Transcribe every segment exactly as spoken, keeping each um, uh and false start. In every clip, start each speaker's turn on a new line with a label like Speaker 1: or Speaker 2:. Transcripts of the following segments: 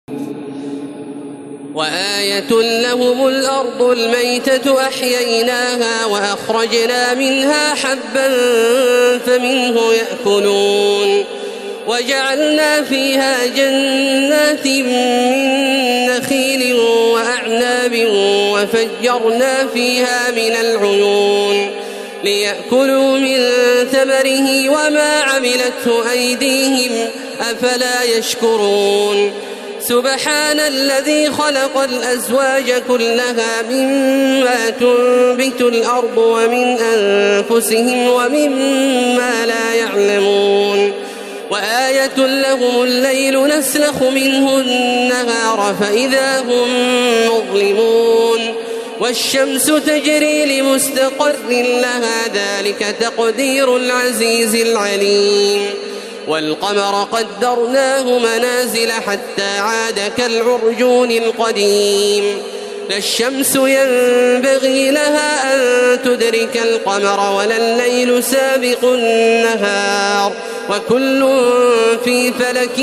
Speaker 1: وآية لهم الأرض الميتة أحييناها وأخرجنا منها حبا فمنه يأكلون وجعلنا فيها جنات من نخيل وأعناب وفجرنا فيها من العيون ليأكلوا من ثمره وما عملته أيديهم أفلا يشكرون سبحان الذي خلق الأزواج كلها مما تنبت الأرض ومن أنفسهم ومما لا يعلمون وآية لهم الليل نسلخ منه النهار فإذا هم مظلمون والشمس تجري لمستقر لها ذلك تقدير العزيز العليم والقمر قدرناه منازل حتى عاد كالعرجون القديم لا الشمس ينبغي لها أن تدرك القمر ولا الليل سابق النهار وكل في فلك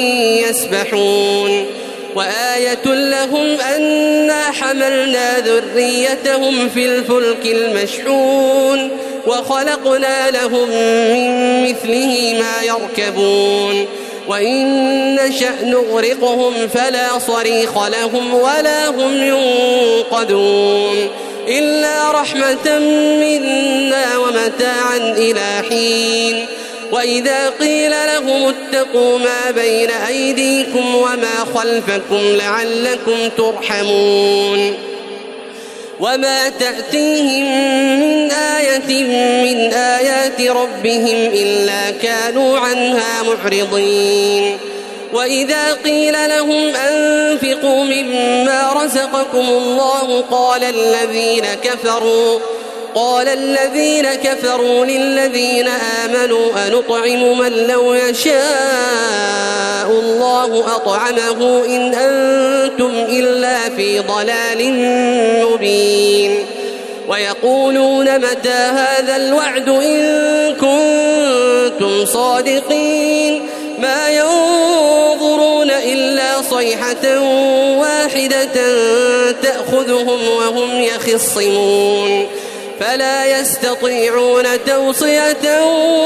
Speaker 1: يسبحون وآية لهم أنا حملنا ذريتهم في الفلك المشحون وخلقنا لهم من مثله ما يركبون وإن نشأ نغرقهم فلا صريخ لهم ولا هم ينقذون إلا رحمة منا ومتاعا إلى حين وإذا قيل لهم اتقوا ما بين أيديكم وما خلفكم لعلكم ترحمون وما تأتيهم من آية من آيات ربهم إلا كانوا عنها معرضين وإذا قيل لهم أنفقوا مما رزقكم الله قال الذين كفروا قال الذين كفروا للذين آمنوا أنطعم من لو يشاء الله أطعمه إن أنتم إلا في ضلال مبين ويقولون متى هذا الوعد إن كنتم صادقين ما ينظرون إلا صيحة واحدة تأخذهم وهم يخصمون فلا يستطيعون توصية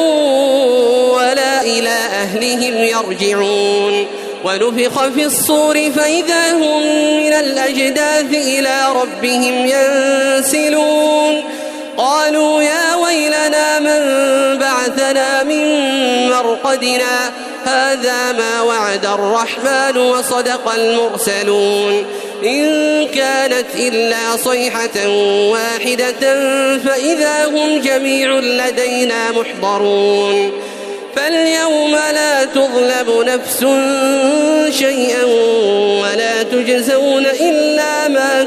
Speaker 1: ولا إلى أهلهم يرجعون ونفخ في الصور فإذا هم من الأجداث إلى ربهم ينسلون قالوا يا ويلنا من بعثنا من مرقدنا هذا ما وعد الرحمن وصدق المرسلون إن كانت إلا صيحة واحدة فإذا هم جميع لدينا محضرون فاليوم لا تظلم نفس شيئا ولا تجزون إلا ما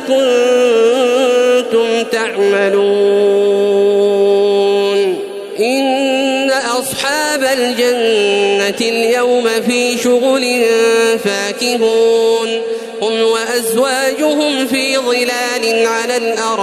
Speaker 1: كنتم تعملون إن أصحاب الجنة اليوم في شغل فاكهون هم وأزواجهم في ظلال على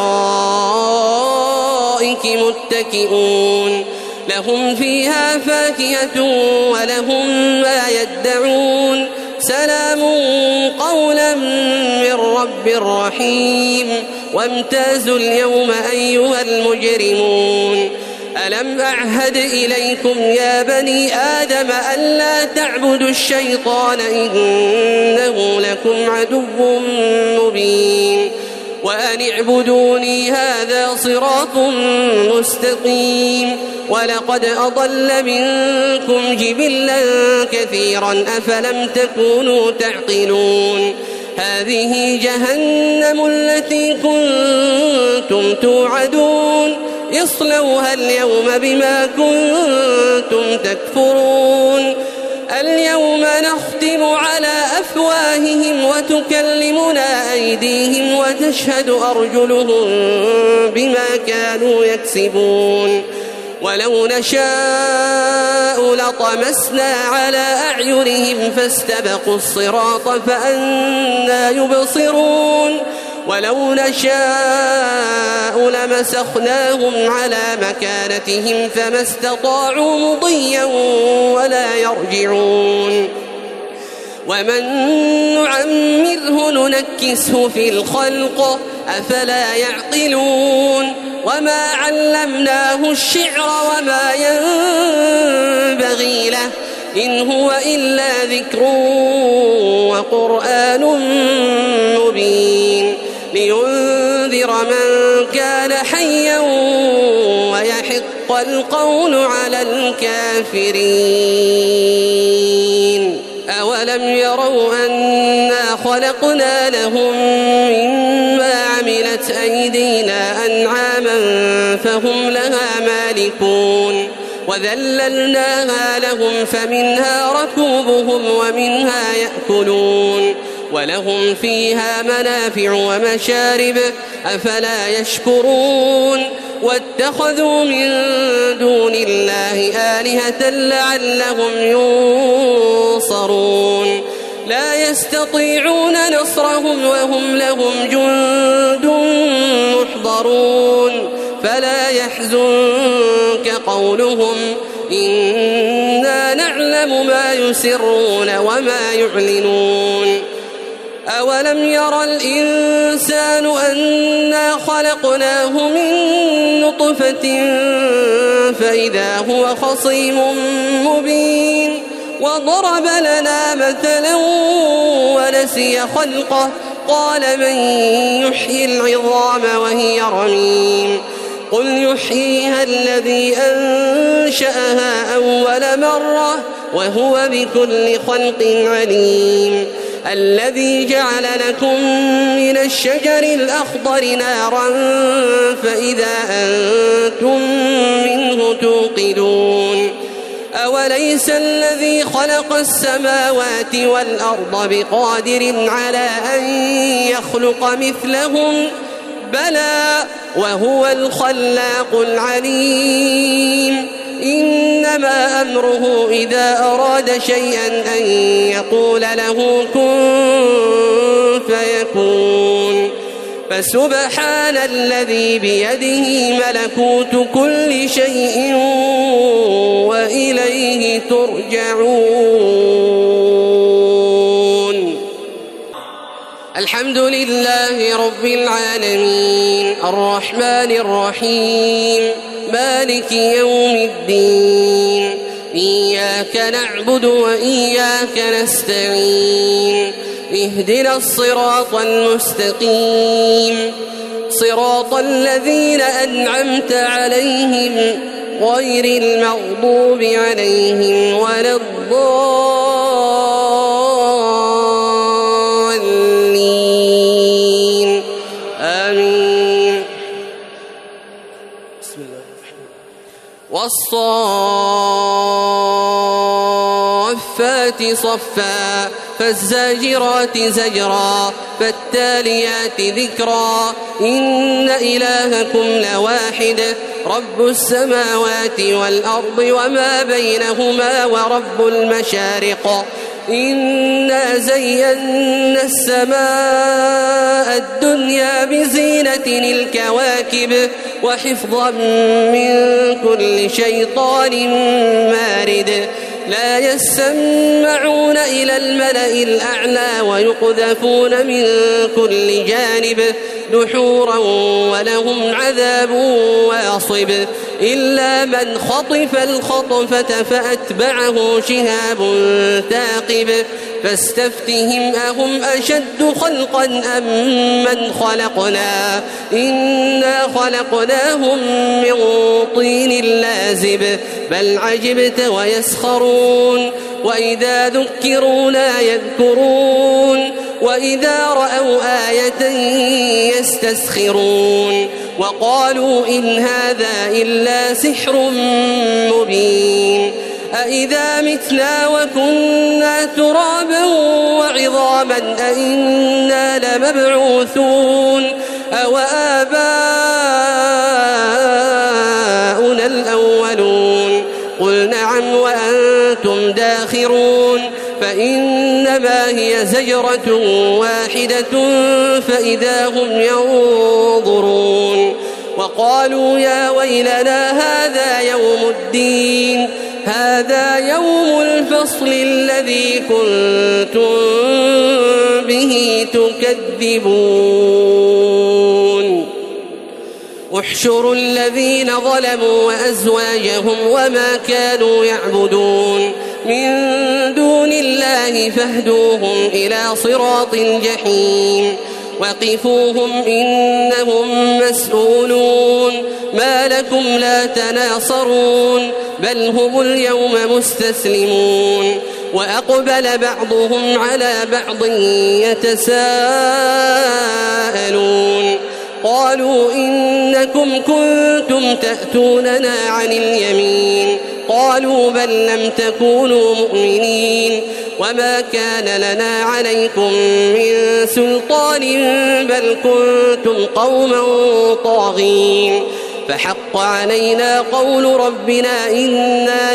Speaker 1: الأرائك متكئون لهم فيها فاكهة ولهم ما يدعون سلام قولا من رب رحيم وامتازوا اليوم أيها المجرمون ألم أعهد إليكم يا بني آدم ألا تعبدوا الشيطان إنه لكم عدو مبين وأن اعبدوني هذا صراط مستقيم ولقد أضل منكم جبلا كثيرا أفلم تكونوا تعقلون هذه جهنم التي كنتم توعدون اصلوها اليوم بما كنتم تكفرون اليوم نختم على أفواههم وتكلمنا أيديهم وتشهد أرجلهم بما كانوا يكسبون ولو نشاء لطمسنا على أعينهم فاستبقوا الصراط فأنى يبصرون ولو نشاء لمسخناهم على مكانتهم فما استطاعوا مضيا ولا يرجعون ومن نعمره ننكسه في الخلق أفلا يعقلون وما علمناه الشعر وما ينبغي له إن هو إلا ذكر وقرآن مبين لينذر من كان حيا ويحق القول على الكافرين أولم يروا أنا خلقنا لهم مما عملت أيدينا أنعاما فهم لها مالكون وذللناها لهم فمنها ركوبهم ومنها يأكلون ولهم فيها منافع ومشارب أفلا يشكرون واتخذوا من دون الله آلهة لعلهم ينصرون لا يستطيعون نصرهم وهم لهم جند محضرون فلا يحزنك قولهم إنا نعلم ما يسرون وما يعلنون أولم ير الإنسان أنا خلقناه من نطفة فإذا هو خصيم مبين وضرب لنا مثلا ونسي خلقه قال من يحيي العظام وهي رميم قل يحييها الذي أنشأها أول مرة وهو بكل خلق عليم الذي جعل لكم من الشجر الأخضر نارا فإذا أنتم منه توقدون أوليس الذي خلق السماوات والأرض بقادر على أن يخلق مثلهم بلى وهو الخلاق العليم إنما أمره إذا أراد شيئا أن يقول له كن فيكون فسبحان الذي بيده ملكوت كل شيء وإليه ترجعون الحمد لله رب العالمين الرحمن الرحيم مالك يوم الدين إياك نعبد وإياك نستعين اهدنا الصراط المستقيم صراط الذين أنعمت عليهم غير المغضوب عليهم ولا الضالين آمين بسم الله والصافات صفا فالزاجرات زجرا فالتاليات ذكرا إن إلهكم لواحد رب السماوات والأرض وما بينهما ورب المشارق إنا زينا السماء الدنيا بزينة الكواكب وحفظا من كل شيطان مارد لا يسمعون إلى الملأ الأعلى ويقذفون من كل جانب دحورا ولهم عذاب واصب إلا من خطف الخطفة فأتبعه شهاب ثاقب فاستفتهم أهم أشد خلقا أم من خلقنا إنا خلقناهم من طين لازب بل عجبت ويسخرون وإذا ذكروا لا يذكرون وإذا رأوا آية يستسخرون وقالوا إن هذا إلا سحر مبين أإذا متنا وكنا ترابا وعظاما أإنا لمبعوثون أو آباؤنا الأولون قل نعم وأنتم داخرون فإنما هي زجرة واحدة فإذا هم ينظرون وقالوا يا ويلنا هذا يوم الدين هذا يوم الفصل الذي كنتم به تكذبون احشروا الذين ظلموا وأزواجهم وما كانوا يعبدون من دون الله فاهدوهم إلى صراط الجحيم وقفوهم إنهم مسؤولون ما لكم لا تناصرون بل هم اليوم مستسلمون وأقبل بعضهم على بعض يتساءلون قالوا إنكم كنتم تأتوننا عن اليمين قالوا بل لم تكونوا مؤمنين وما كان لنا عليكم من سلطان بل كنتم قوما طاغين فحق علينا قول ربنا إنا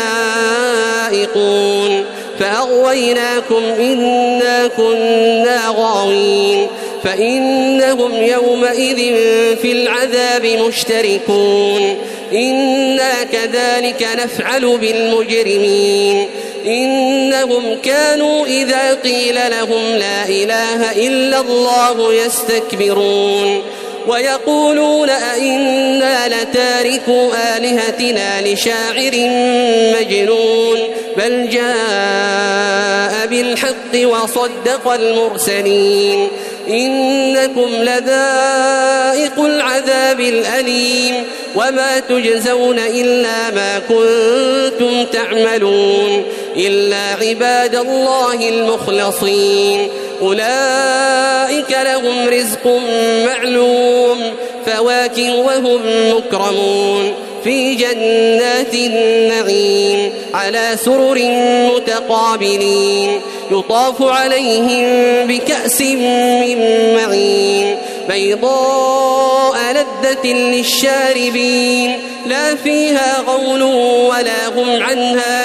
Speaker 1: لذائقون فأغويناكم إنا كنا غاوين فإنهم يومئذ في العذاب مشتركون إنا كذلك نفعل بالمجرمين إنهم كانوا إذا قيل لهم لا إله إلا الله يستكبرون ويقولون أئنا لتاركو آلهتنا لشاعر مجنون بل جاء بالحق وصدق المرسلين إنكم لذائق العذاب الأليم وما تجزون إلا ما كنتم تعملون إلا عباد الله المخلصين أولئك لهم رزق معلوم فواكه وهم مكرمون في جنات النعيم على سرر متقابلين يطاف عليهم بكأس من معين بيضاء لذة للشاربين لا فيها غول ولا هم عنها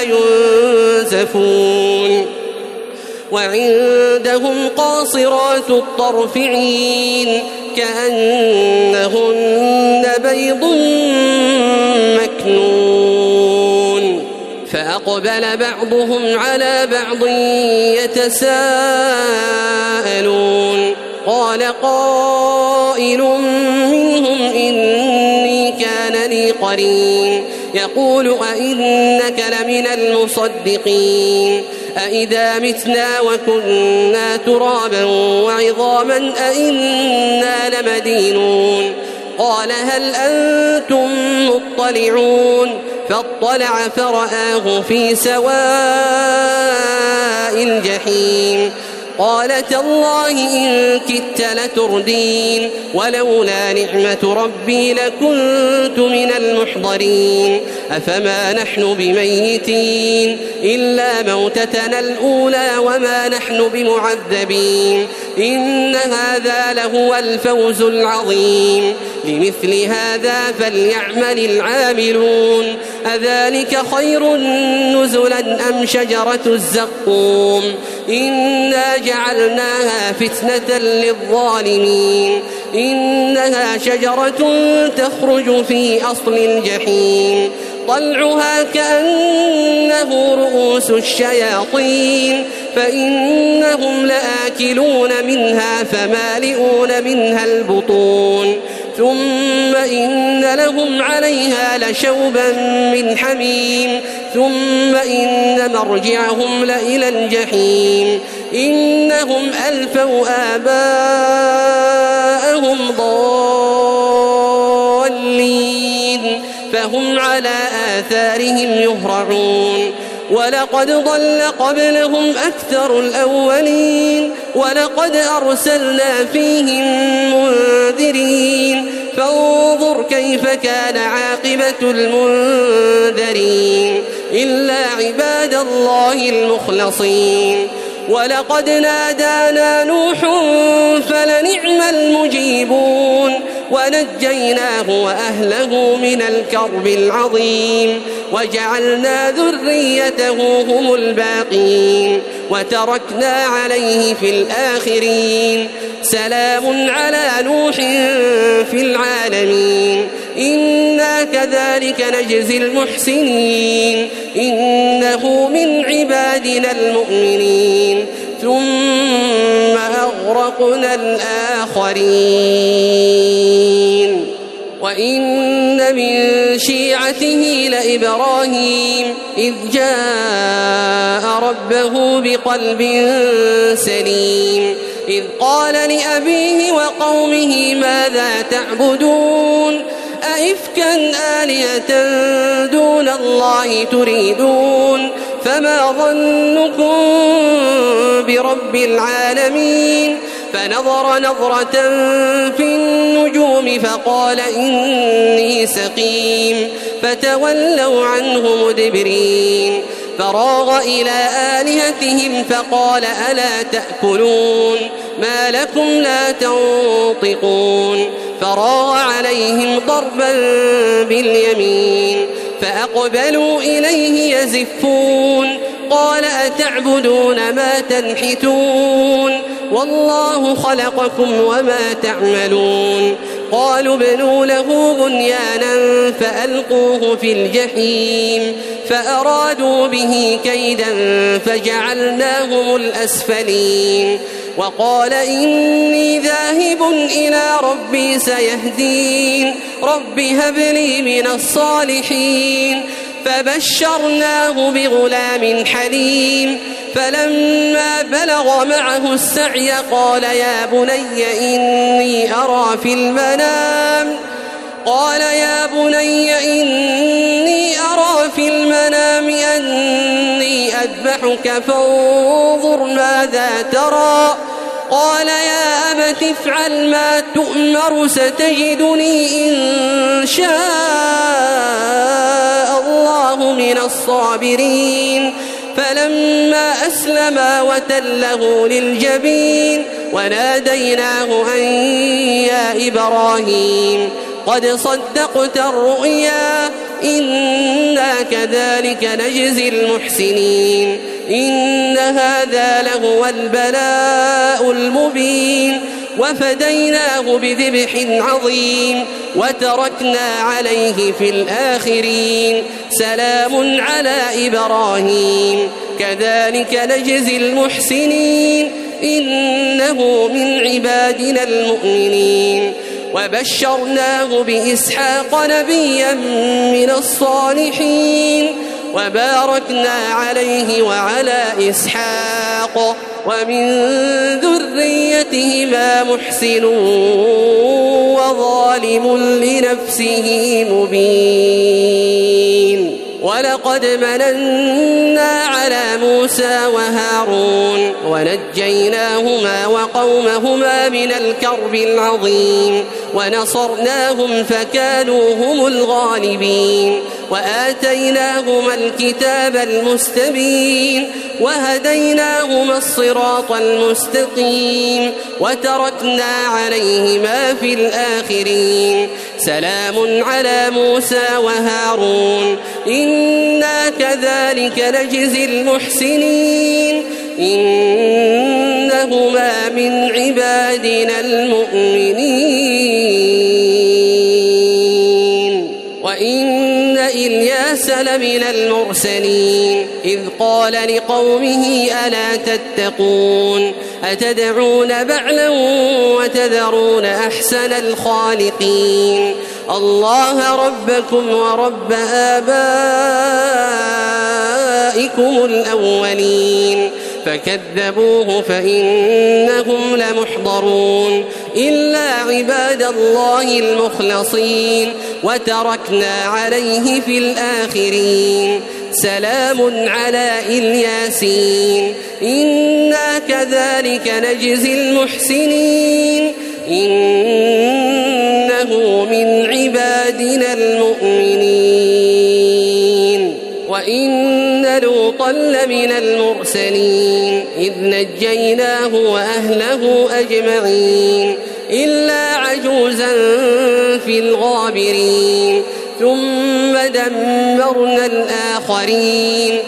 Speaker 1: ينزفون وعندهم قاصرات الطرف عين كأنهن بيض مكنون فأقبل بعضهم على بعض يتساءلون قال قائل منهم إني كان لي قرين يقول أئنك لمن المصدقين أئذا متنا وكنا ترابا وعظاما أئنا لمدينون قال هل أنتم مطلعون فاطلع فرآه في سواء الجحيم قال تالله إن كدت لتردين ولولا نعمة ربي لكنت من المحضرين أفما نحن بميتين إلا موتتنا الأولى وما نحن بمعذبين إن هذا لهو الفوز العظيم لمثل هذا فليعمل العاملون أذلك خير نزلا أم شجرة الزقوم إنا جعلناها فتنة للظالمين إنها شجرة تخرج في أصل الجحيم طلعها كأنه رؤوس الشياطين فإنهم لآكلون منها فمالئون منها البطون ثم إن لهم عليها لشوبا من حميم ثم إن مرجعهم لإلى الجحيم إنهم ألفوا آباءهم ضالين فهم على آثارهم يهرعون ولقد ضل قبلهم أكثر الأولين ولقد أرسلنا فيهم منذرين فانظر كيف كان عاقبة المنذرين إلا عباد الله المخلصين ولقد نادانا نوح فلنعم المجيبون ونجيناه وأهله من الكرب العظيم وجعلنا ذريته هم الباقين وتركنا عليه في الآخرين سلام على نوح في العالمين إنا كذلك كذلك نجزي المحسنين إنه من عبادنا المؤمنين ثم أغرقنا الآخرين وإن من شيعته لإبراهيم إذ جاء ربه بقلب سليم إذ قال لأبيه وقومه ماذا تعبدون أئفكا آلهة دون الله تريدون فما ظنكم برب العالمين فنظر نظرة في النجوم فقال إني سقيم فتولوا عنه مدبرين فراغ إلى آلهتهم فقال ألا تأكلون ما لكم لا تنطقون فراغ عليهم ضربا باليمين فأقبلوا إليه يزفون قال أتعبدون ما تنحتون والله خلقكم وما تعملون قالوا ابنوا له بنيانا فألقوه في الجحيم فأرادوا به كيدا فجعلناهم الأسفلين وقال إني ذاهب إلى ربي سيهدين رب هب لي من الصالحين فبشرناه بغلام حليم فلما بلغ معه السعي قال يا بني إني أرى في المنام قال يا بني إني أرى في المنام أني أذبحك فانظر ماذا ترى قال يا أبت افعل ما تؤمر ستجدني إن شاء الله من الصابرين فلما أسلما وتله للجبين وناديناه أن يا إبراهيم قد صدقت الرؤيا إنا كذلك نجزي المحسنين إن هذا لهو البلاء المبين وفديناه بذبح عظيم وتركنا عليه في الآخرين سلام على إبراهيم كذلك نجزي المحسنين إنه من عبادنا المؤمنين وبشرناه بإسحاق نبيا من الصالحين وباركنا عليه وعلى إسحاق ومن ذريتهما محسن وظالم لنفسه مبين ولقد مننا على موسى وهارون ونجيناهما وقومهما من الكرب العظيم ونصرناهم فكانوا هم الغالبين وآتيناهما الكتاب المستبين وهديناهما الصراط المستقيم وتركنا عليهما في الآخرين سلام على موسى وهارون إنا كذلك نجزي المحسنين إنهما من عبادنا المؤمنين وإن إلياس لمن المرسلين إذ قال لقومه ألا تتقون أتدعون بعلا وتذرون أحسن الخالقين الله ربكم ورب آبائكم الأولين فكذبوه فإنهم لمحضرون إلا عباد الله المخلصين وتركنا عليه في الآخرين سلام على الياسين إنا كذلك نجزي المحسنين إنه من عبادنا المؤمنين وإن لوطا لمن المرسلين إذ نجيناه وأهله أجمعين إلا عجوزا في الغابرين ثم دمرنا الآخرين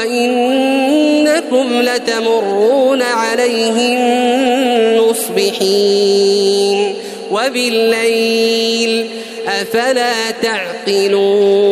Speaker 1: وإنكم لتمرون عليهم مصبحين وبالليل أفلا تعقلون